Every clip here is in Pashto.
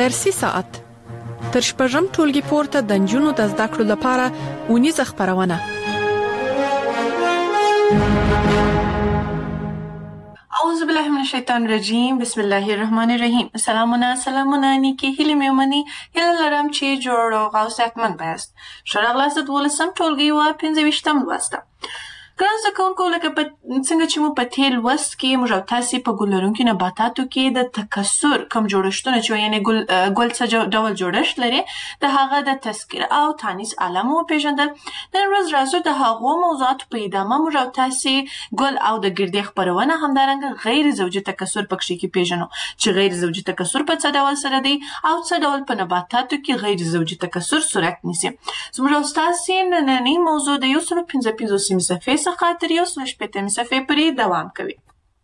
درسي ساعت تر شپږم ټولګي پورته د نجونو د زده کړو لپاره اونیزه خپرونه. اعوذ بالله من الشیطان الرجیم. بسم الله الرحمن الرحیم. سلامونه نیکی هیله میمنی هیله لرم چې جوړ او صحتمند باشئ. ښه راغلاست 12م ټولګي و 25م لوست. ګران زده کوونکو، لکه څنګه چې مو په تېر لوست کې موږ او تاسې په ګل لرونکي نباتاتو کې د تکثر کوم جوړښتونه چې یعنې ګل څه ډول جوړښت لري د هغه د تذکر او تانیث عالم وپېژندل. نن ورځ راځو د هغو موضوعاتو په ادامه موږ او تاسې ګل او د ګردې خپرونه همدارنګه غیر زوجي تکثر پکښې کې پېژنو چې غیر زوجي تکثر په څه ډول سره دی او څه ډول په نباتاتو کې غیر زوجي تکثر صورت نیسي. زموږ او ستاسې نننۍ موضوع د 155 صفحې څخه تر 160 صفحې پورې دوام کوي.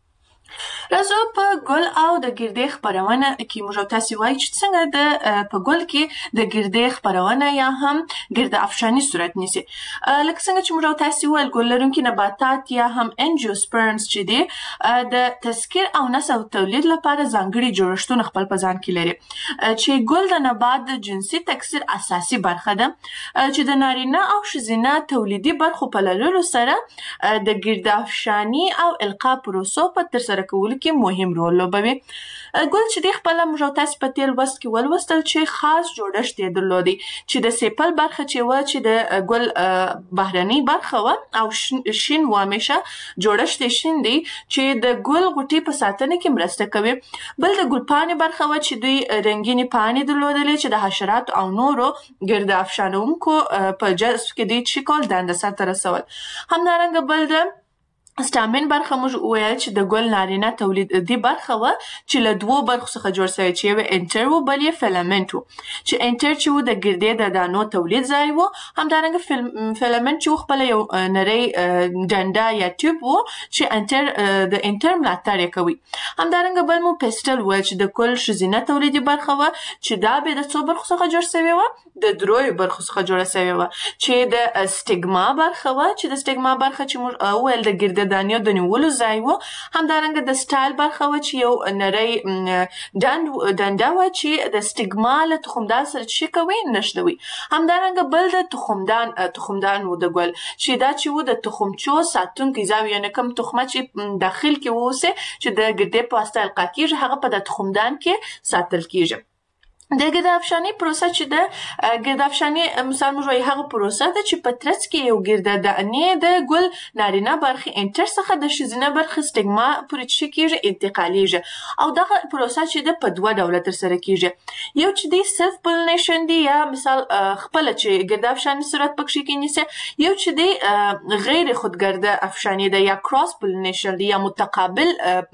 راځو په ګل او د ګردې خپرونه کې موږ او تاسې وایو چې څنګه په ګل کې د ګردې خپرونه یا هم ګرده افشاني صورت نیسي. لکه څنګه چې موږ او تاسې وویل ګل لرونکي نباتات یا هم انجیوسپرمز چې دي د تذکر او نسل او تولید لپاره ځانګړي جوړښتونه خپل په ځان کې لري چې ګل د نبات د جنسي تکثر اساسي برخه ده چې د نارینه او ښځینه تولیدي برخو په لرلو سره د ګرده افشاني او القا پروسو په ترسره کولو کې مهم رول لوبوي. ګل چې دی خپله موږ او تاسې په تېر لوست کې ولوستل چې خاص جوړښت یې درلودی چې د سیپل برخه چې وه چې د ګل بهرنۍ برخه وه او شین و همیشه جوړښت یې شین دی چې د ګل غوټې په ساتنه کې مرسته کوي. بل د ګل پاڼې برخه وه چې دوی رنګینې پاڼې درلودلې چې د حشراتو او نورو ګرده افشانونکو په جذب کې دوی څه کول دنده سرته رسول. همدارنګه بل د سټامن برخه موږ وویل چې د ګل نارینه تولیدي برخه وه چې له دوو برخو څخه جوړ شوی چې یو انټر و بل یې فیلامنټ و چې انټر چې و د ګردې د دانو تولید ځای و. همدارنګه فیلامنټ چې و خپله یو نری ډنډه یا ټیوب و چې د انټر ملاتړ یې کوي. همدارنګه بل مو پیسټل وویل چې د ګل ښځینه تولیدي برخه وه چې دا به د څو برخو څخه جوړ شوې وه د دریو برخو څخه جوړه شوې وه چې د سټیګما برخه وه چې د سټیګما برخه چې موږ وویل د ګردې دانیو د نیولو ځای و. همدارنګه د سټایل برخه وه چې یو نری ډنډه وه چې د سټیګما له تخمدان سره څه کوي نښلوي. همدارنګه بل د تخمدان و د ګل چې دا چې و د تخمچو ساتونکی ځای یعنې کوم تخمه چې داخل کې واوسي چې د ګردې په واسطه القا کېږي هغه په د تخمدان کې ساتل کېږي. د ګرده افشاني پروسه چې ده ګرده افشاني مثال موږ وایو هغه پروسه ده چې په ترڅ کې یو ګرده دانې د ګل نارینه برخې انټر څخه د ښځینه برخې سټیګما پورې څه کېږي انتقالیږي او دغه پروسه چې ده په دوه ډوله ترسره کېږي. یو چې دی سلف پولینیشن دی یا مثال خپله چې ګرده افشاني صورت پکښې کې نیسي. یو چې دی غیر خودګرده افشاني ده یا کراس پولینیشن دی یا متقابل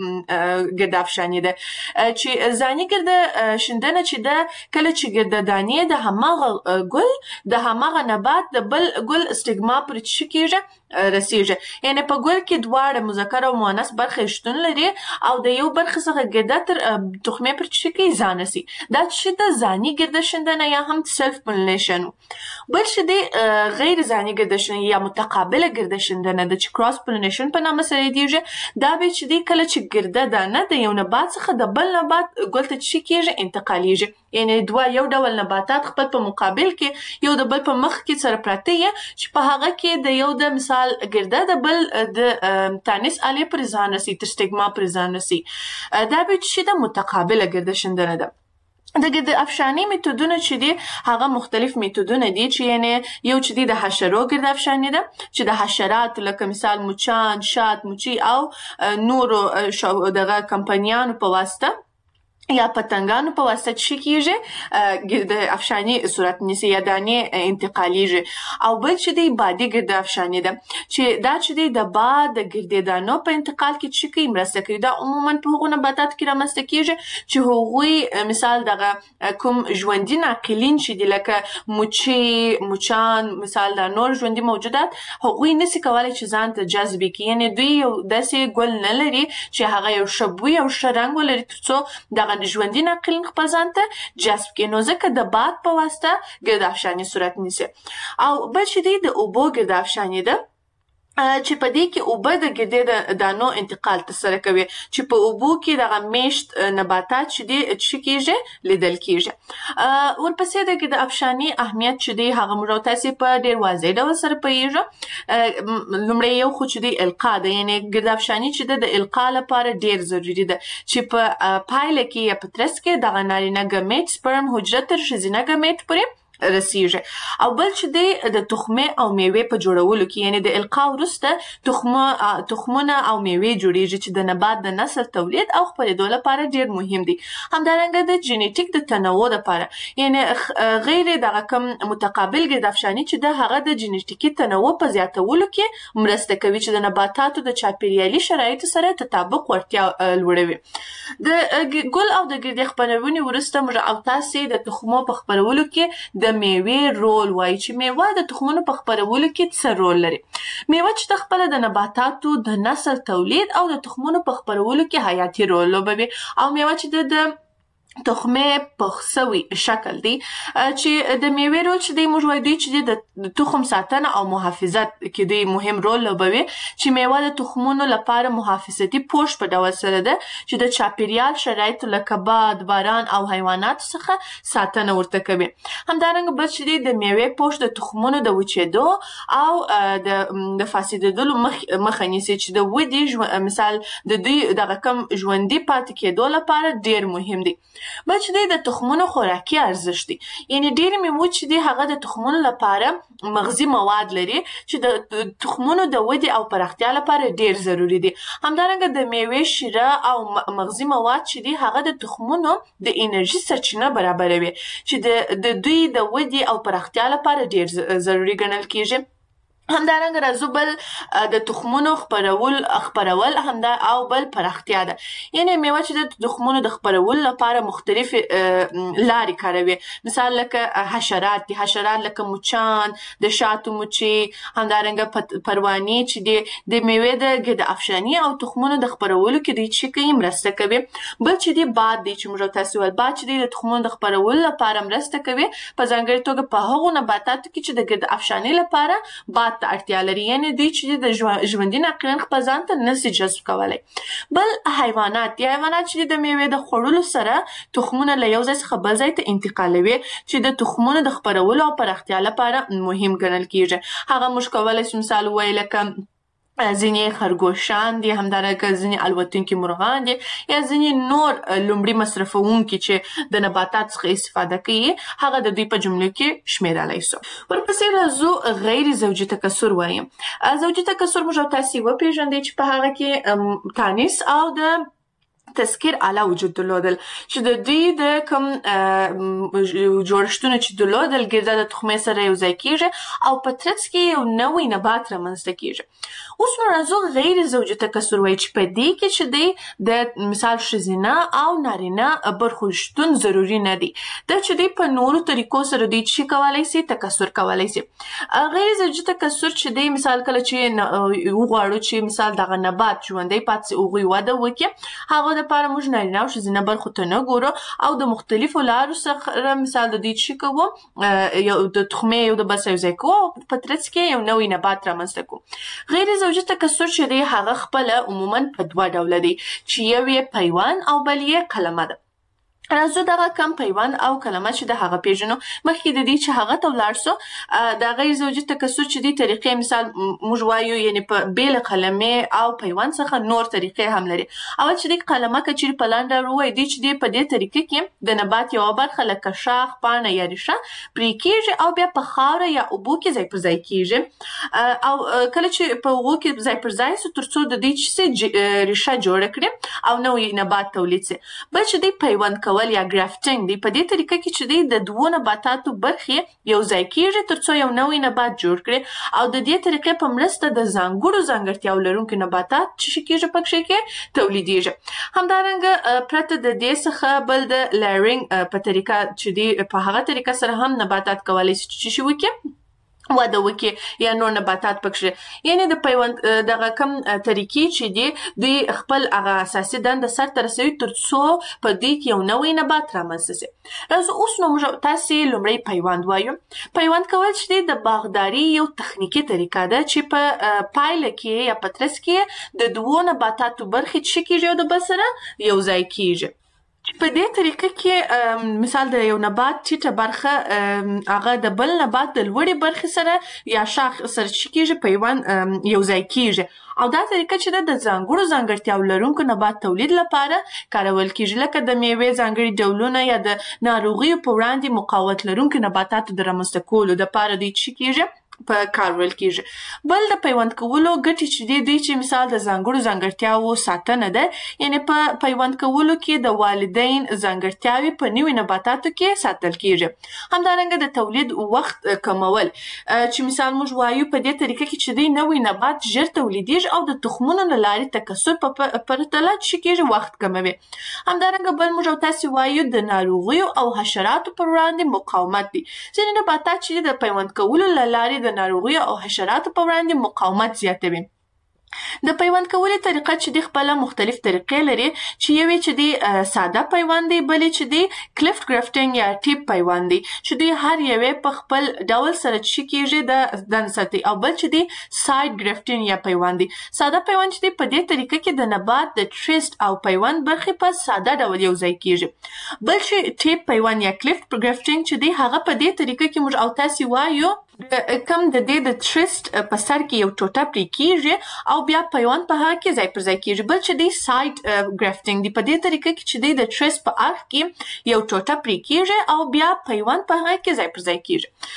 ګرده افشاني ده چې ځاني ګرده شیندنه چې ده کله چې ګرده دانې د هماغه ګل د هماغه نبات د بل ګل سټیګما پورې څه کېږي رسیږي. یعنې په ګل کې دواړه مذکر او مؤنث برخې شتون لري او د یو برخې څخه ګرده تر تخمې پورې څه کوي ځان رسي. دا چې د ځاني ګرده شیندنه یا هم سلف پولینیشن. بل چې دی غیر ځاني ګرده شیندنه یا متقابله ګرده شیندنه ده چې کراس پولینیشن په نامه سره یادېږي. دا به چې دی کله چې ګرده دانه د یو نبات څخه د بل نبات ګل ته څه کېږي انتقالیږي. یعنې دوه یو ډول نباتات خپل په مقابل کې یو د بل په مخ کې سره پراته یې چې په هغه کې د یو د مثال ګرده د بل د تانیث آلې پورې ځان رسي تر سټیګما پورې ځان رسي. دا به چې د متقابله ګرده شیندنه ده. د ګرده افشاني میتودونه چې دي هغه مختلف میتودونه دي چې یعنې یو چې دي د حشرو ګرده افشاني ده چې د حشراتو لکه مثال مچان شات مچي او نورو دغه کمپنیانو په واسطه یا پتنګانو په واسطه څه کېږي ګرده افشاني صورت نیسي یا دانې انتقالیږي. او بل چې دی بادي ګرده افشاني ده چې دا چې دی د باد د ګردې دانو په انتقال کې څه کوي مرسته کوي. دا عموما په هغو نباتاتو کې رامنځته کېږي چې هغوی مثال دغه کوم ژوندي ناقلین چې دي لکه مچۍ مچان مثال دا نور ژوندي موجودات هغوی نسي کولی چې ځان ته جذبې کړي. یعنې دوی یو داسې ګل نه لري چې هغه یو ښه بوی او ښه رنګ ولري تر څو دغه ژوندي ناقلین خپل ځان ته جذب کړي. نو ځکه د باد په واسطه ګرده افشاني صورت نیسي. او بل چې دی د اوبو ګرده افشاني ده چې په دې کې اوبه د ګردې د دانو انتقال ترسره کوي چې په اوبو کې دغه میشت نباتات چې دي څه کېږي لیدل کېږي. ورپسې د ګرد افشاني اهمیت چې دی هغه موږ تاسو په ډېر واضح ډول سره پوهیږو. لومړی یو خو چې دی القا ده، یعنی ګرد افشاني چې د القا لپاره ډېر ضروری ده چې په پایله کې یا په ترڅ کې دغه نارینه ګمیټ سپرم حجره تر ښځینه ګمیټ پورې رسیږي. او بل چې دی د تخمه او میوې په جوړولو کې، یعنی د القا وروسته تخمونه او میوې جوړیږي چې د نبات د نسل تولید او خپرېدو لپاره ډېر مهم دي. همدارنګه د جینیټیک د تنوع لپاره، یعنی غیر دغه کوم متقابل ګرد افشاني چې د هغه د جینیټیکي تنوع په زیاتولو کې مرسته کوي چې د نباتاتو د چاپیریالي شرایطو سره تطابق ورتیا لوړوي. د ګل او د ګردې خپرونې وروسته موږ او تاسې د تخمو په خپرولو کې د میوې رول وایي چې میوه د تخمونو په خپرولو کې څه رول لري. میوه چې د خپله د نباتاتو د نسل تولید او د تخمونو په خپرولو کې حیاتي رول لوبوي. او میوه چې د تخمه پخ سوي شکل دی چې د میوې رول چې دی موږ وایو دی چې د تخم ساتنه او محافظت کې دی مهم رول لوبوي چې میوه د تخمونو لپاره محافظتي پوښ په ډول سره ده چې د چاپیریال شرایطو لکه باد، باران او حیواناتو څخه ساتنه ورته کوي. همدارنګه بل چې دی د میوې پوښ د تخمونو د وچېدو او د فاسدېدلو مخه نیسي چې د ودې مثال د دوی دغه کم ژوندي پاتې کېدو لپاره ډېر مهم دی. بل چې دی د تخمونو خوراکي ارزښت دی، یعنی ډېر میوې چې دی هغه د تخمونو لپاره مغذي مواد لري چې د تخمونو د ودې او پراختیا لپاره ډېر ضروری دي. همدارنګه د میوې شیره او مغذي مواد چې دی هغه د تخمونو د انرژي سرچینه برابروي چې د دوی د ودې او پراختیا لپاره ډېر ضروری ګڼل کېږي. همدارنګه راځو بل د تخمونو خپرول همدا او بل پراختیا ده. یعنی میوه چې د تخمونو د خپرولو لپاره مختلف لارې کاروي. مثال لکه حشرات دي، حشرات لکه مچان، د شاتو مچۍ، همدارنګه پروانې چې دي د میوې د ګرد افشاني او تخمونو د خپرولو کې دوی چې کوي مرسته کوي. بل چې دی باد دی چې موږ تاسو ول باد چې د تخمونو د خپرولو لپاره مرسته کوي په ځانګړي توګه په هغو نباتاتو کې چې د ګرد افشاني لپاره باد ته اړتیا لري، یعنی دوی چې د ژوندي ناقلین خپل ځان ته نشي جذب کولی. بل حیوانات دي، حیوانات چې د میوې د خوړلو سره تخمونه له یو ځای څخه بل ځای ته انتقالوي چې د تخمونو د خپرولو او پراختیا لپاره مهم ګڼل کېږي. هغه موږ کولی شو مثال ووایو لکه ځینې خرګوشان دي، همدارنګه ځینې الوتونکي مرغان دي یا ځینې نور لومړي مصرفونکي چې د نباتات څخه استفاده کوي، هغه د دوی په جملو کې شمیرلی سو. ورپسې راځو غیر زوجي تکثر وایم. زوجي تکثر موږ تاسې وپېژندئ چې په هغه کې تانیث او د تذکیر اعلی وجود درلودل چې د دوی د کوم جوړښتونه چې درلودل ګرده د تخمې سره یو ځای کېږي او په ترڅ کې یو نوی نبات رامنځته کېږي. اوس نو راځو غیر زوجي تکثر وایي چې په دې کې چې دی د مثال ښځینه او نارینه برخو شتون ضروري نه دی. دا چې دی په نورو طریقو سره دوی چې کولی سي تکثر کولی سي. غیر زوجي تکثر چې دی مثال کله چې وغواړو چې مثال دغه نبات ژوندی پاتې سي هغوی وده وکړي، هغه دپاره موږ نارینه او ښځینه برخو ته نه ګورو او د مختلفو لارو سره مثال د دوی چې کوو یو د تخمې یو د بل سره یو ځای کوو او په ترڅ کې یو نوی نبات رامنځته کوو. غیر زوجي تکثر چې دی هغه خپله عموما په دوه ډوله دی چې یو یې پیوند او بل یې کلمه ده. راځو دغه کم پیوند او کلمه چې د هغه پیژنو. مخکې د دې چې هغه ته ولاړ سو د غیر زوجي تکثر چې دی طریقې مثال موږ وایو یعنی په بېله کلمې او پیوند څخه نور طریقې هم لري. اول چې دی کلمه که چیرې په لنډه ووایي دی چې دی په دې طریقې کې د نبات یوه برخه لکه شاخ، پاڼه یا ریښه پرې کېږي او بیا په خاوره یا اوبو کې ځای پر ځای کېږي او کله چې په اوبو کې ځای پر ځای سو تر څو د دې چې ریښه جوړه کړي او نوی نبات تولید سي. بل چې دی پیوند کول یا ګرافټینګ دی، په دې طریقه کې چې دی د دوو نباتاتو برخې یو ځای کېږي تر څو یو نوی نبات جوړ کړي او د دې طریقې په مرسته د ځانګړتیاو لرونکي نباتات چې کېږي پکې کې تولیدېږي. همدارنګه پرته د دې څخه بل د لیرینګ په طریقه چې دی په هغه طریقه سره هم نباتات کولی شي چې وکړي وده وکړي یا نور نباتات پکې یعنی د پیوند دغه کم طریقې چې دي د خپل هغه اساسي دنده سرته رسوي تر څو په دې کې یو نوی نبات رامنځته شي. راځو اوس نو موږ تاسې لومړی پیوند وایو. پیوند کول چې دی د باغداري یو تخنیکي طریقه ده چې په پایله کې یا په ترڅ کې د دوو نباتاتو برخې څه کېږي او د بل سره یو ځای کېږي. په دې طریقه کې مثال د یو نبات ټیټه برخه هغه د بل نبات د لوړې برخې سره یا شاخ سره چې کېږي پیوند یو ځای کېږي او دا طریقه چې د ځانګړو ځانګړتیاو لرونکو نبات تولید لپاره کارول کېږي لکه د میوې ځانګړي ډولونه یا د ناروغیو په وړاندې مقاومت لرونکو نباتاتو د رامنځته کولو دپاره دوی څه کېږي په کارول کېږي. بل د پیوند کولو ګټې چې دي دوی چې مثال د ځانګړو ځانګړتیاوو ساتنه ده یعنی په پیوند کولو کې د والدین ځانګړتیاوې په نوي نباتاتو کې ساتل کېږي. همدارنګه د تولید وخت کمول چې مثال موږ وایو په دې طریقه کې چې دی نوی نبات ژر تولیدېږي او د تخمونو له لارې تکثر په پرتله څه کېږي وخت کموي. همدارنګه بل موږ تاسې وایو د ناروغیو او حشراتو پر وړاندې مقاومت دی. ځینې نباتات چې د پیوند کولو له لارې د ناروغیو او حشراتو په وړاندې مقاومت زیاتوي. د پیوند کولو طریقه چې دی خپله مختلف طریقې لري چې یوې چې دی ساده پیوند دی بلې چې دی کلیفت ګرافټینګ یا ټیپ پیوند دی چې دوی هر یوې په خپل ډول سره چې کېږي د دن ساتي او بل چې دی ساید ګرافټینګ یا پیوند دی. ساده پیوند چې دی په دې طریقه کې د نبات د ټریسټ او پیوند برخې په ساده ډول یو ځای کېږي. بل چې ټیپ پیوند یا کلیفت ګرافټینګ چې دی هغه په دې طریقه کې موږ او تاسې وایو کم د دې د ټریسټ په سر کې یو ټوټه پرې کېږي او بیا پیوند په هغه کې ځای پر ځای کېږي. بل چې دی ساید ګرافټینګ دی په دې طریقه کې چې دی د ټریسټ په اړخ کې یو ټوټه پرې کېږي او بیا پیوند په هغه کې ځای پر ځای کېږي.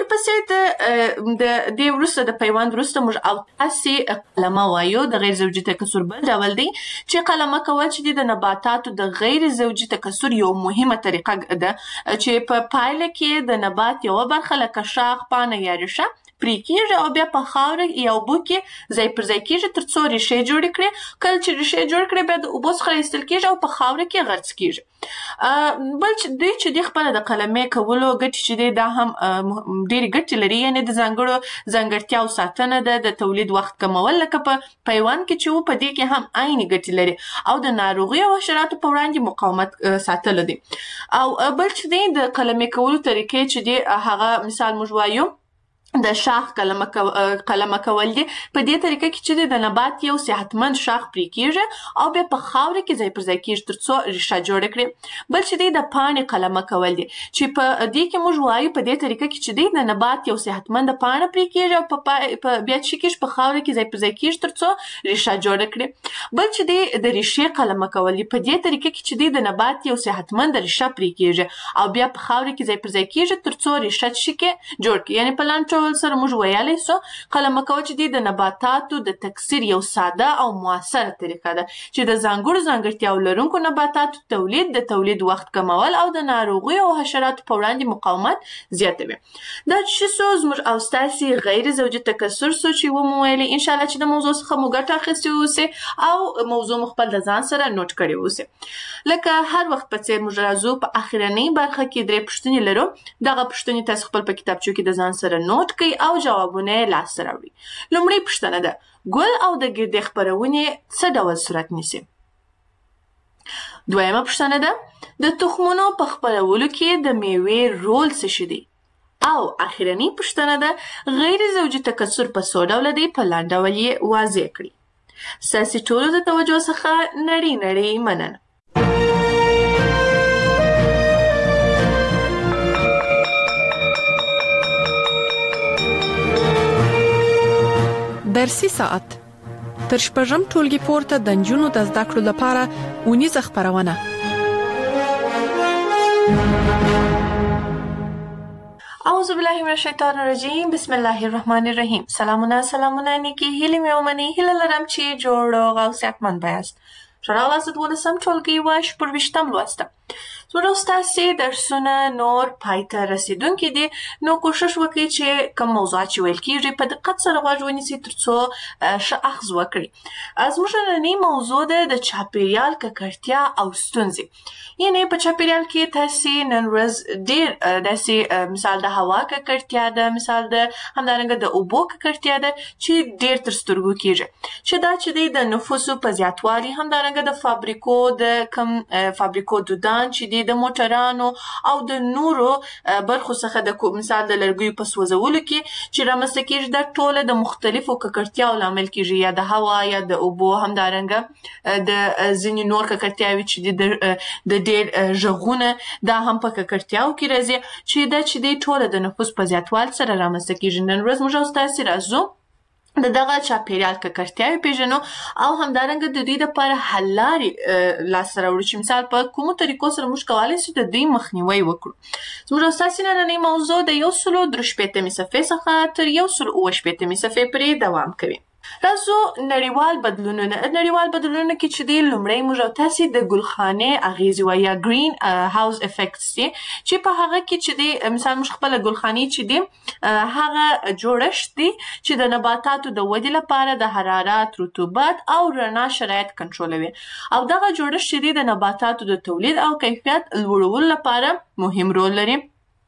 ورپسې د دې وروسته د پیوند وروسته موږ او تاسې قلمه وایو. د غیر زوجي تکثر بل ډول دی چې قلمه کول چې دی د نباتاتو د غیر زوجي تکثر یو مهمه طریقه ده چې په پایله کې د نبات یوه برخه لکه شاخ پاڼه یا ریښه پرې کېږي او بیا په خاوره یا اوبو کې ځای پر ځای کېږي تر څو ریښې جوړې کړي. کله چې ریښې جوړ کړي بیا د اوبو څخه راایستل کېږي او په خاوره کې غرڅ کېږي. بل چې دوی چې دی خپله د قلمې کولو ګټې چې دی دا هم ډېرې ګټې لري یعنې د ځانګړو ځانګړتیاو ساتنه ده د تولید وخت کمول لکه په پیوند کې چې و په دې کې هم عیني ګټې لري او د ناروغیو او حشراتو په وړاندې مقاومت ساتلو دی. او بل چې دی د قلمې کولو طریقې چې دی هغه مثال موږ وایو د شاخ قلمه کول دي. په دې طریقه کې چې د نبات یو صحتمند شاخ پرې کېږي او بیا په خاوره کې ځای پر ځای کېږي تر څو ریښه جوړه کړي. بل چې دی د پاڼې قلمه کول دي چې په دې کې موږ وایو په دې طریقه کې چې دی د نبات یو صحتمند پاڼه پرې کېږي او بیا چې کېږي په خاوره کې ځای پر ځای کېږي تر څو ریښه جوړه کړي. بل چې دی د ریښې قلمه کول دي په دې طریقه کې چې دی د نبات یو صحتمند ریښه پرې کېږي او بیا په خاوره کې ځای پر ځای کېږي تر څو ریښه جوړ کړي. یعنې په لاندې سره موږ ویلی سو قلمه کول چې دی د نباتاتو د تکثیر یو ساده او موثره طریقه ده چې د ځانګړو ځانګړتیاو لرونکو نباتاتو تولید وخت کمول او د ناروغیو او حشراتو په وړاندې مقاومت زیاتوي. دا چې څه زموږ او ستاسې غیر زوجي تکثر سو چې ومو ویلي انشاءالله چې د موضوع څخه مو ګټه اخیستې اوسئ او موضوع مو خپل د ځان سره نوټ کړې اوسئ. لکه هر وخت په څېر موږ راځو په اخرنۍ برخه کې 3 پوښتنې لرو. دغه پوښتنې تاسو خپل په کتابچو کې د ځان سره نوټ کړئ او جوابونه یې لاسته راوړئ. لومړۍ پوښتنه ده ګل او د ګردې خپرونې څه ډول صورت نیسي؟ دویمه پوښتنه ده د تخمونو په خپرولو کې د میوې رول څه شی دی؟ او اخرنۍ پوښتنه ده غیر زوجي تکثر په څو ډوله دی؟ په لاندې ډول یې واضح کړئ. ستاسې ټولو د توجه څخه نړۍ مننه. درسي ساعت تر شپږم ټولګي پورته د نجونو د زده کړو لپاره اونیزه خپرونه. اعوذ بالله من الشیطان الرجیم بسم الله الرحمن الرحیم. سلامونه نیکی هیلې مې ومنئ. هیله لرم چې جوړ او صحتمند یاست. ښه راغلاست 12 ټولګي و 24 لوسته. زموږ ستاسې درسونه نور پای ته رسېدونکي دي، نو کوشش وکړئ چې کوم موضوعات چې ویل کېږي په دقت سره غوږ ونیسئ تر څو ښه اخذ وکړئ. زموږ نننۍ موضوع ده د چاپېریال ککړتیا او ستونزې. یعنې په چاپېریال کې تاسې نن ورځ ډېر داسې مثال د هوا ککړتیا ده، مثال د همدارنګه د اوبو ککړتیا ده چې ډېر تر سترګو کېږي، چې دا چې دی د نفوسو په زیاتوالي، همدارنګه د فابریکو د کم فابریکو دودان چې دی د موټرانو او د نورو برخو څخه د مثال د لرګیو په سوځولو کې چې رامنځته کېږي، دا ټوله د مختلفو ککړتیاوو لامل کېږي، یا د هوا یا د اوبو، همدارنګه د ځینې نور ککړتیاوې چې دي د ډېر غږونه دا هم په ککړتیاوو کې راځي، چې دا چې دی ټوله د نفوس په زیاتوالي سره رامنځته کېږي. نن ورځ موږ ستاسې راځو د دغه چاپېریال ککړتیاوې پیژنو او همدارنګه د دوی دپاره حل لارې لاسته راوړو چې مثال په کومو طریقو سره موږ کولی شو د دوی مخنیوی وکړو. زموږ ستاسې نننۍ موضوع د 163 صفحې څخه تر 168 صفحې پورې دوام کوي. راځو نړیوال بدلونونه. نړیوال بدلونونه کې چې دی لومړی موږ او تاسې د ګلخانې اغیزې وایي یا ګرین هاوس افیکټس دي، چې په هغه کې چې دی مثال موږ خپله ګلخانې چې دی هغه جوړښت دی چې د نباتاتو د ودې لپاره د حرارت، رطوبت او رڼا شرایط کنټرولوي، او دغه جوړښت چې دی د نباتاتو د تولید او کیفیت لوړولو لپاره مهم رول لري.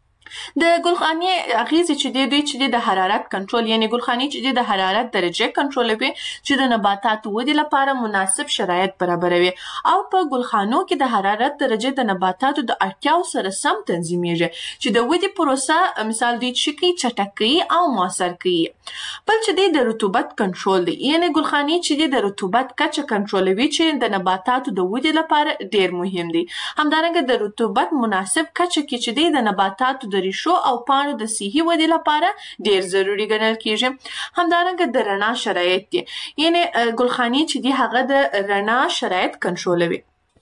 د ګلخانې اغیزې چې دی دوی چې دی د حرارت کنټرول، یعنې ګلخانې چې دی د حرارت درجه کنټرولوي چې د نباتاتو ودې لپاره مناسب شرایط برابروي، او په ګلخانو کې د حرارت درجه د نباتاتو د اړتیاو سره سم تنظیمیږي چې د ودې پروسه مثال دوی چې کوي چټکوي او مؤثر کوي. بل چې دی د رطوبت کنټرول دی، یعنې ګلخانې چې دی د رطوبت کچه کنټرولوي چې د نباتاتو د ودې لپاره ډېر مهم دی. همدارنګه د رطوبت مناسب کچه کې چې دی د نباتاتو د ریښو او پاڼو د صحي ودې لپاره ډېر ضروري ګڼل کېږي. همدارنګه د رڼا شرایط دي، یعنې ګلخانې چې دي هغه د رڼا شرایط کنټرولوي،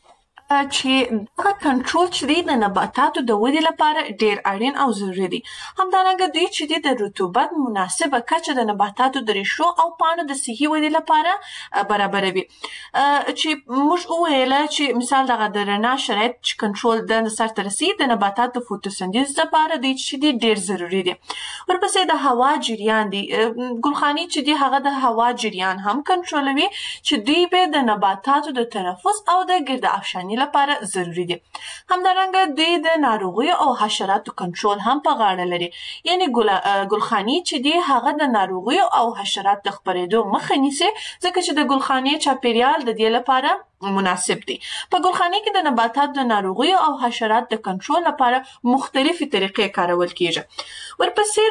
چې دغه کنټرول چې دی د نباتاتو د ودې لپاره ډېر اړین او ضروري دی. همدارنګه دوی چې دی د رطوبت مناسبه کچه د نباتاتو د ریښو او پاڼو د صحي ودې لپاره برابروي، چې موږ وویله چې مثال دغه د رڼا شرایط چې کنټرول د سرته رسي د نباتاتو فوتوسنتیز لپاره دوی چې دی ډېر ضروري دی. ورپسې د هوا جریان دی، ګلخانې چې دی هغه د هوا جریان هم کنټرولوي چې دوی به د نباتاتو د تنفس او د ګرد افشاني لپاره ضروري دي. همدارنګه دوی د ناروغیو او حشراتو کنټرول هم په غاړه لري، یعنې ګلخانې چې دی هغه د ناروغیو او حشراتو د خپرېدو مخه نیسي، ځکه چې د ګلخانې چاپېریال د دې لپاره مناسب دی. په ګلخانې کې د نباتاتو د ناروغیو او حشراتو د کنټرول لپاره مختلفې طریقې کارول کېږي. ورپسې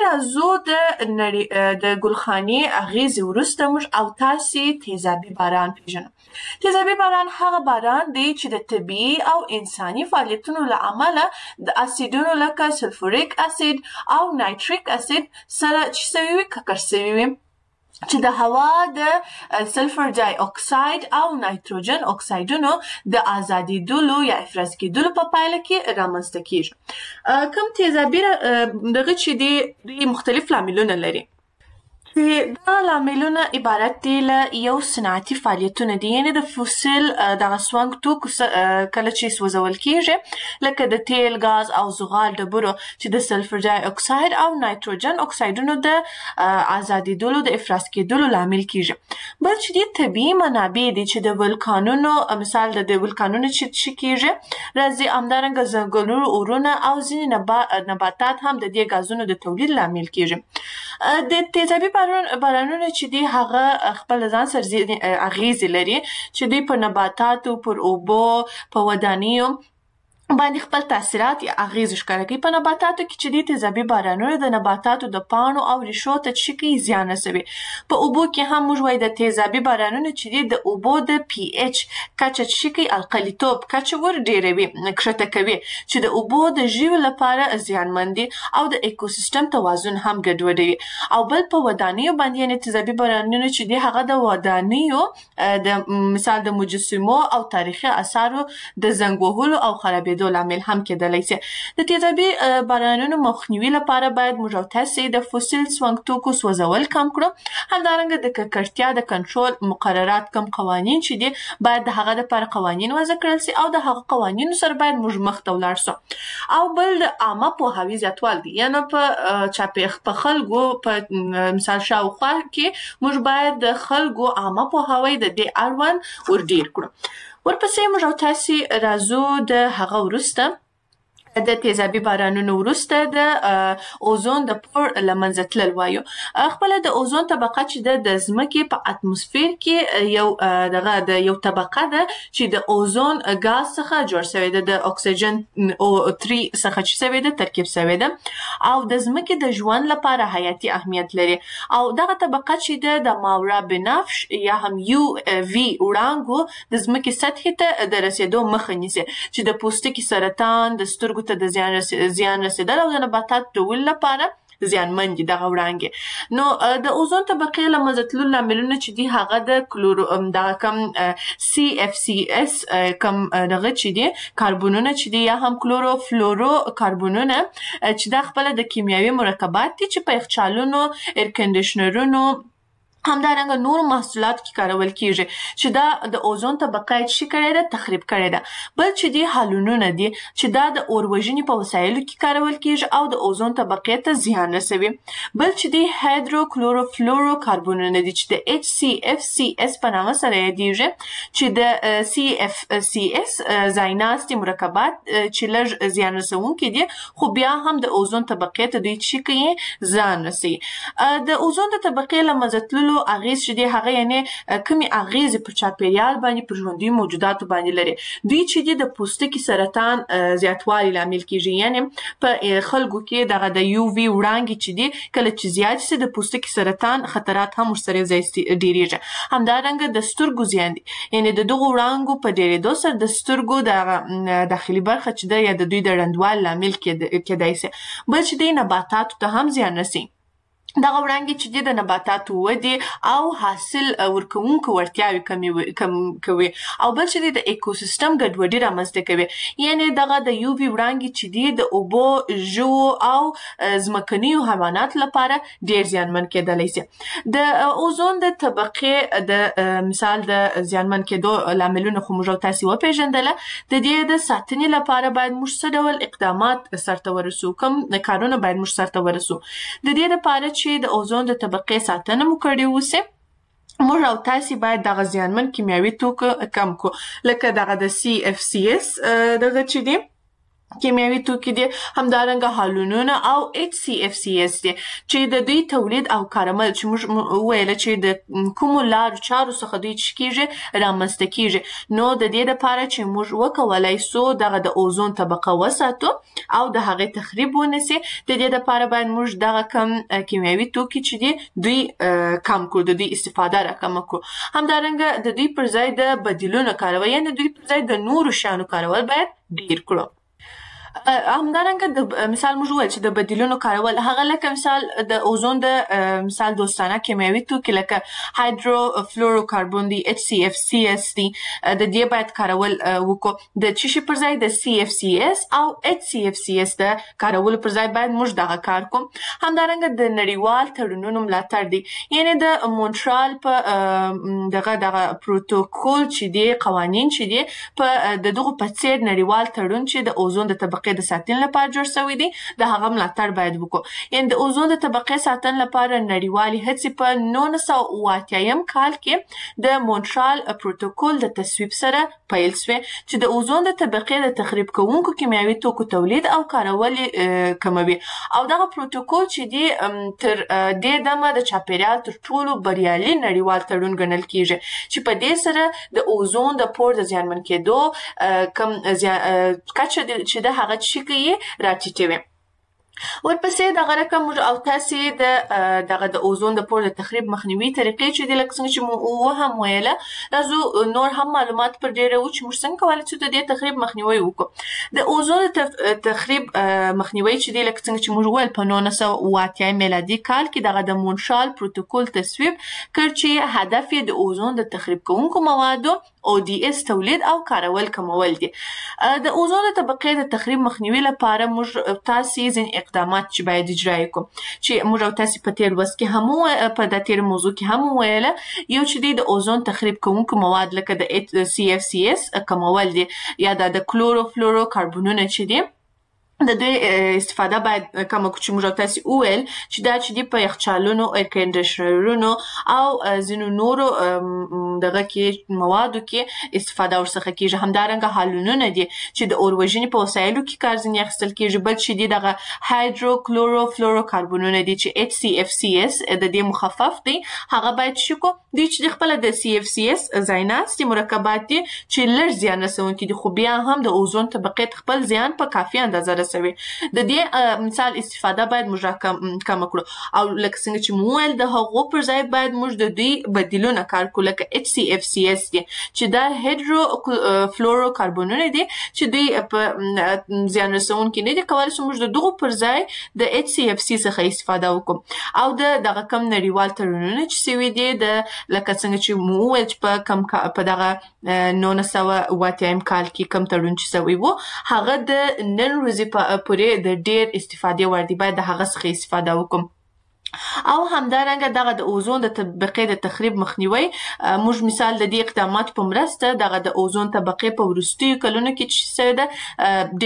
راځو د ګلخانې اغیزې وروسته موږ او تاسې تیزابي باران پیژنو. تیزابي باران هغه باران دی چې د طبیعي او انساني فعالیتونو له امله د اسیدونو لکه سلفوریک اسید او نایتریک اسید سره چې سوي وي ککړ سوي وي، چې د هوا د سلفر ډای اکساید او نایتروجن اکسایدونو د ازادېدلو یا افراز کېدلو په پایله کې رامنځته کېږي. کوم تیزابي دغه چې دی مختلف لاملونه لري، چې دا لاملونه عبارت دي له یو صنعتي فعالیتونه دي، یعنې د فوسیل دغه سونګ توکو کله چې سوځول کېږي لکه د تیل، ګاز او زغال ډبرو چې د سلفر ډای اکساید او نایتروجن اکسایدونو د ازادېدلو د افراز کېدلو لامل کېږي. بل چې دي طبیعي منابع دي چې د ولکانونو مثال د ولکانونو چې کېږي راځي، همدارنګه ځنګلونو، اورونه او ځینې نباتات هم د دې ګازونو د تولید لامل کېږي. د تیزابي بارانونه چې دی هغه خپل ځان سره اغیزې لري چې دوی په نباتاتو، پر اوبو، په ودانیو باندې خپل تاثیرات یا اغیزې ښکاره کوي. په نباتاتو کې چې دی تیزابي بارانونه د نباتاتو د پاڼو او ریښو ته چې کوي زیان رسوي. په اوبو کې هم موږ وایو د تیزابي بارانونه چې دی د اوبو د پی ایچ کچه چې کوي القلیتوب کچه ور ډېروي، کښته کوي، چې د اوبو د ژویو لپاره زیانمن دي او د ایکوسیستم توازن هم ګډوډوي. او بل په ودانیو باندې یعنې تیزابي بارانونه چې دی هغه د ودانیو د مثال د مجسمو او تاریخي اثارو د زنګ وهلو او خرابېدو کېدو لامل هم کېدلی سي. د تیزابي بارانونو مخنیوي لپاره باید موږ او تاسې د فوسیل سونګ توکو سوځول کم کړو. همدارنګه د ککړتیا د کنټرول مقررات کم قوانین چې دي باید د هغه لپاره قوانین وضع کړل سي او د هغه قوانینو سره باید موږ مخ ته ولاړ سو. او بل د عامه پوهاوي زیاتوال دي، یعنې په خلکو په مثال شاوخوا کې موږ باید د خلکو عامه پوهاوی د دې اړوند ور ډیر کړو. ورپسې موږ او تاسې راځو د هغه وروسته د تیزابي بارانونو وروسته د اوزون د پور له منځه تلل وایو. خپله د اوزون طبقه چې د ځمکې په اتموسفیر کې یو طبقه ده چې د اوزون ګاز څخه جوړ شوې ده، د اکسیجن O3 څخه چې شوې ده ترکیب شوې ده او د ځمکې د ژوند لپاره حیاتي اهمیت لري. او دغه طبقه چې د ماورا بنفش یا هم UV وړانګو د ځمکې سطحې ته د رسیدو مخه نیسي چې د پوستکي سرطان، د سترګو ته د زیان رسیدل او د نباتاتو ډول لپاره زیانمن دي دغه وړانګې. نو د اوزون طبقې له منځه تللو لاملونه چې دي هغه د دغه کم CFCS کم دغه چې دي کاربونونه چې دي یا هم کلورو فلورو کاربونونه چې دا خپله د کیمیاوي مرکبات دي چې په یخچالونو، ایر کنډیشنرونو همدارنګه نورو محصولاتو کې کارول کیږي چې دا د اوزون طبقه یې څه کړې ده، تخریب کړې ده. بل چې دي هالونونه دي چې دا د اور وژنې په وسایلو کې کارول کیږي او د اوزون طبقې ته زیان رسوي. بل چې دي هایدرو کلورو فلورو کاربونونه دي چې د HCFCS په نامه سره یادیږي چې د CFCS ځای ناستي مرکبات چې لږ زیان رسونکي دي خو بیا هم د اوزون طبقې ته دوی څه کوي، زیان رسوي. د اوزون د طبقې له منځه تللو اغیز چې دی هغه یعنی کمی اغیز په چاپیریال باندې پر ژوندي موجوداتو باندې لري. دوی چې دی د پوستکي سرطان زیاتوالي لامل کیږي، یعنی په خلکو کې دغه د UV وړانګې چې دی کله چې زیات شي د پوستکي سرطان خطرات هم ورسره ډیریږي. همدارنګه د سترګو زیان دی، یعنی د دغو وړانګو په ډیریدو سره د سترګو د داخلي برخه چې ده یا د دوی د ړندوالي لامل کېدای سي. بل چې دی نباتاتو ته هم زیان رسي. دغه وړانګې چې دي د نباتاتو ودې او حاصل ورکوونکو وړتیاوې کوي او بل چې دي د ایکوسیستم ګډوډي رامنځته کوي. یعنی دغه د UV وړانګې چې دي د اوبو، ژوو او ځمکنیو حیواناتو لپاره ډیر زیانمن کېدلی سي. د اوزون د طبقې د مثال د زیانمن کېدو لاملونه خو موږ او تاسې وپېژندله. د دې د ساتنې لپاره باید موږ څه ډول اقدامات سرته ورسو، کوم کارونه باید موږ سرته ورسو. د دې لپاره چې د اوزون د طبقې ساتنه مو کړې وسي موږ او تاسې باید دغه زیانمن کیمیاوي توکو کم کړو، لکه دغه د CFCS دغه چې دی کیمیاوي توکي دي، همدارنګه هالونونه او HCFCS دي چې د دوی تولید او کارمل چې موږ وویله چې د کومو لارو چارو څخه دوی څه کیږي، رامنځته کیږي. نو د دې لپاره چې موږ وکولای سو دغه د اوزون طبقه وساتو او د هغې تخریب ونیسي، د دې لپاره باید موږ دغه کم کیمیاوي توکي چې دي دوی کم کړو، د دوی استفاده راکمه کړو. همدارنګه د دوی پر ځای د بدیلونو کارول، یعنې د دوی پر ځای د نورو شیانو کارول باید ډیر کړو. همدارنګه د مثال موږ وویل چې د بدیلونو کارول هغه لکه مثال د اوزون د مثال دوستانه کیمیاوي توکي لکه هایدرو فلورو کاربون دي، HCFCS دي، د دې باید کارول وکړو. د څه شي پر ځای د CFCS او HCFCS د کارولو پر ځای باید موږ دغه کار کوو. همدارنګه د نړیوال تړونونو ملاتړ دی، یعنی د مونټرال په دغه پروتوکول چې دی، قوانین چې دی په دغه په څیر نړیوال تړون چې د اوزون د طبقې د ساتنې لپاره جوړ شوی دی د هغه ملاتړ باید وکړو. یعنې د اوزون د طبقې ساتنې لپاره نړیوالې هڅې په 1980 کال کې د مونټرال پروتوکول د تصویب سره پیل شوې چې د اوزون د طبقې د تخریب کوونکو کیمیاوي توکو تولید او کارول کموي. او دغه پروتوکول چې دی تر دې دمه د چاپیریال تر ټولو بریالي نړیوال تړون ګڼل کیږي چې په دې سره د اوزون د پور د زیانمن کېدو کچه چې د هغه شي کوي راټیټوي. ورپسې دغه رقم او تاسې د دغه د اوزون د پور د تخریب مخنیوي طریقې چې د لکه څنګه چې مو هم ویله راځو نور هم معلومات پر ډیره و چې موږ څنګه کولی شو د دې تخریب مخنیوي وکړو. د اوزون تخریب مخنیوي چې د لکه څنګه چې موږ ویل په 1988 میلادي کال کې دغه د مونټرال پروتوکول تصویب کړ چې هدف یې د اوزون د تخریب کوونکو موادو ODS تولید او کارول کمول دي. د اوزون طبقې د تخریب مخنیوي لپاره موږ تاسې ځینې اقدامات چې باید اجرا کړو چې موږ او تاسې په تیر وخت کې هم په د تیر موضوع کې هم ویله یو چې د اوزون تخریب کوونکو مواد لکه د CFCS کمول دي یا د کلورو فلورو کاربونونه چې دي د دوی استفاده باید کم کړو چې موږ تاسې وویل چې دا چې دي په یخچالونو ایر کنډیشنرونو او ځینو نورو دغه کې موادو کې استفاده ورڅخه کیږي. همدارنګه هالونونه دي چې د اور وژنې په وسایلو کې کار ځینې اخیستل کیږي. بل چې دي دغه هایدرو کلورو فلورو کاربونونه دي چې HCFCS د دې مخفف دی هغه باید شي کو دوی چې خپل د CFCS ځایناستي مرکبات دي چې لږ زیان رسونکي دي خو بیا هم د اوزون طبقې خپل زیان په کافي اندازه رسوي. د دې مثال استفاده باید موږ کم کړو او لکه څنګه چې مو ویل د هغو پر ځای باید موږ د دوی بدیلونه کار کړو لکه HCFCS دي چې دا هایدرو فلورو کاربونونه دي چې دوی په زیان رسونکي نه دي کولی شو موږ د دغو پر ځای د HCFC څخه استفاده وکړو او دغه کم نړیوال تړونونه چې سوي دي د لکه څنګه چې مو ویل چې په کم په دغه 1988 کال کې کم تړون چې سوي وو هغه د نن ورځې پورې د ډیر استفادې وړ دي باید د هغه څخه استفاده وکړو. او همدارنګه دغه د اوزون د طبقې د تخریب مخنیوي موږ مثال د دې اقداماتو په مرسته دغه د اوزون طبقې په وروستیو کلونو کې چې سوی ده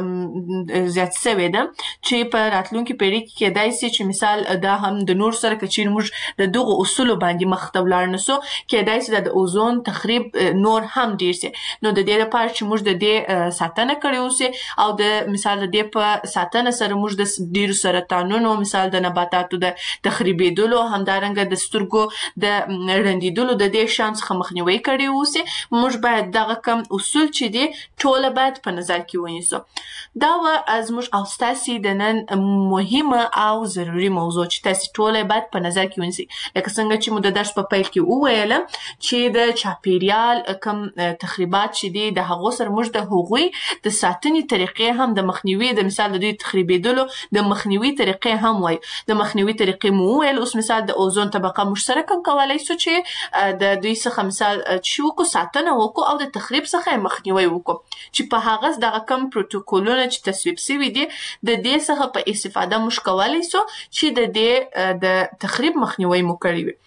ډیره زیات سوی ده چې په راتلونکي پیړۍ کې کیدای شي چې مثال دا هم د نور سره که چیرې موږ د دغو اصولو باندې مخ ته ولاړ نسو کیدای شي د اوزون تخریب نور هم ډیر شي. نو د دې لپاره چې موږ د دې ساتنه کړې اوسه او د مثال د دې په ساتنه سره موږ د ډیرو سرطانونو مثال د نباتاتو د تخریبېدلو همدارنګه د سترګو د رنډېدلو د دې شان څخه مخنیوي کړی اوسي موږ باید دغه کم اصول چې دي ټوله باید په نظر کې ونیسو. دا زموږ او ستاسې د نن مهمه او ضروري موضوع چې تاسې ټوله باید په نظر کې ونیسئ. لکه څنګه چې مو د درس په پیل کې وویله چې د چاپیریال کم تخریبات چې دي د هغو سره موږ د هغوی د ساتنې طریقې هم د مخنیوي د مثال د دوی تخریبېدلو د مخنیوي طریقې هم وایو. د مخنیوي طریقې مو وویل اوس مثال د اوزون طبقه موږ سره کم کولی شو چې د دوی څخه مثال چې وکړو ساتنه وکړو او د تخریب څخه یې مخنیوي وکړو چې په هغه دغه کم پروتوکولونه چې تصویب سوي دي د دې څخه په استفاده موږ کولی شو چې د دې د تخریب مخنیوي مو کړی وي.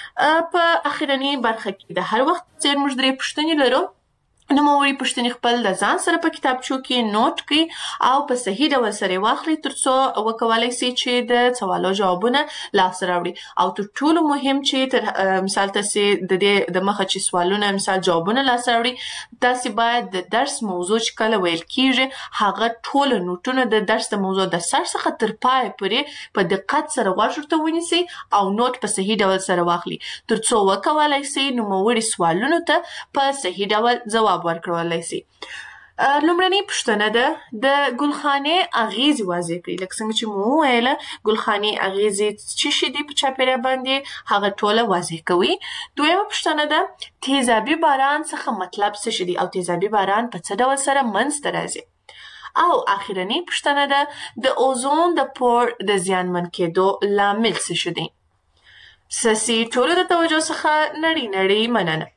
په اخرنۍ برخه کې د هر وخت څیر موږ درې پوښتنې لرو. نوموړي پوښتنې خپل د ځان سره په کتابچو کې نوٹ کړئ او په صحیح ډول سره واخلئ ترڅو وکولای شئ چې د سوالو جوابونه لاسته راوړئ او تر ټولو مهم چې مثال تاسې د دې د مخه چې سوالونه مثال جوابونه لاسته راوړئ تاسې باید د درس موضوع چې کله ویل کیږي هغه ټوله نوټونه د درس د موضوع د سر څخه تر پایه پورې په دقت سره غوږ ورته ونیسئ او نوټ په صحیح ډول سره واخلئ ترڅو وکولای شئ نوموړي سوالونو ته په صحیح ډول ځواب ورکړلای شي. لومړنۍ پوښتنه ده د ګلخانې اغیزې واضح کړئ. لکه څنګه چې مو وویله ګلخانې اغیزې څه شي دي په چاپیریال باندې هغه ټوله واضح کوئ. دویمه پوښتنه ده تیزابي باران څخه مطلب څه شي دي او تیزابي باران په څه ډول سره منځته راځي. او اخرنۍ پوښتنه ده د اوزون د پور د زیانمن کېدو لامل څه شي دي. ستاسې ټولو د توجه څخه نړۍ مننه.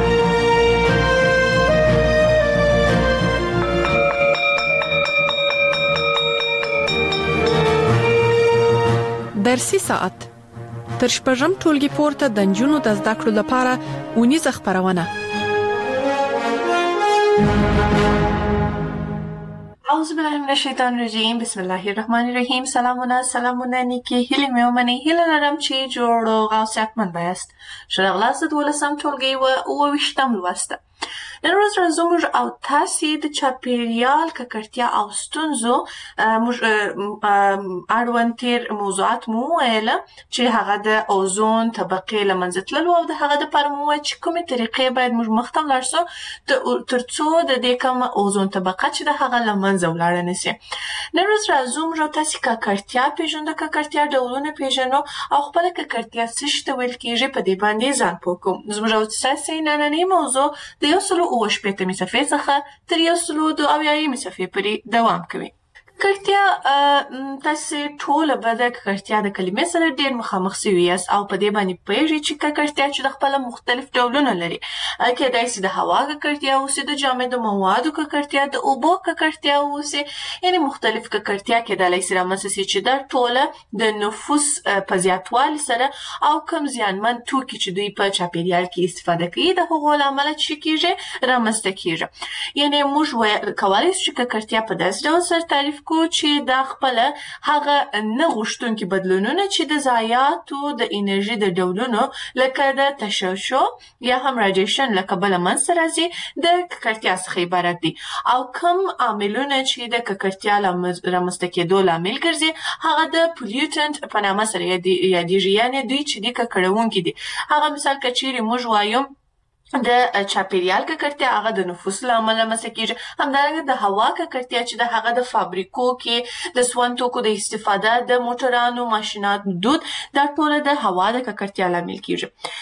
درسي ساعت تر شپږم ټولګي پورته د نجونو د زده کړو لپاره ونیزه خپرونه. اعوذ بالله من الشیطان الرجیم بسم الله الرحمن الرحیم. سلامونه نیکی هیلې مې ومنئ. هیله لرم چې جوړ او صحتمند یاست. ښه راغلاست د 12 ټولګي و 28 لوست. نن ورځ راځو موږ او تاسې د چاپېریال ککړتیا او ستونزو موږ اړوند تېر موضوعات مو وویله چې هغه د اوزون طبقې له منځه تللو او د هغه دپاره مو وویل چې کومې طریقې باید موږ مخته ولاړ سو تر څو د دې کومه اوزون طبقه چې د هغه له منځه ولاړه نه سي. نن ورځ راځو موږ او تاسې ککړتیا پېژنو، د ککړتیا ډولونه پېژنو او خپله ککړتیا څه شي ته ویل کېږي په دې باندې ځان پوه کوو. زموږ او ستاسې نننۍ موضوع د 180 صفحې څخه تر 180 صفحې پورې دوام کوي. ککړتیا تاسې ټوله به د ککړتیا د کلمې سره ډېر مخامخ سوي یاست او په دې باندې پوهېږئ چې ککړتیا چې د خپله مختلف ډولونه لري. کېدای سي د هوا ککړتیا اوسي، د جامدو موادو ککړتیا، د اوبو ککړتیا اوسي، یعنې مختلف ککړتیا کېدلی سي رامنځته سي چې دا ټوله د نفوس په زیاتوالي سره او کم زیانمن توکي چې دوی په چاپېریال کې استفاده کوي د هغو له امله څه کېږي رامنځته کېږي. یعنې موږ کولی سو چې ککړتیا په داسې ډول سره تعریف چې دا خپله هغه نه غوښتونکي بدلونونه چې د ضایعاتو د انرژي د ډولونو لکه د تشعشع یا هم راډیشن له کبله منځته راځي د ککړتیا څخه عبارت دي. او کوم عاملونه چې د ککړتیا رامنځته کېدو لامل ګرځي هغه د پولیوټنټ په نامه سره یادېږي، یعنې دوی چې دي ککړونکي دي. هغه مثال که چیرې موږ وایو د چاپېریال ککړتیا هغه د نفوس له امله رامنځته کېږي، همدارنګه د هوا ککړتیا چې د هغه د فابریکو کې د سون توکو د استفاده، د موټرانو، ماشیناتو دود، دا ټوله د هوا د ککړتیا لامل کېږي.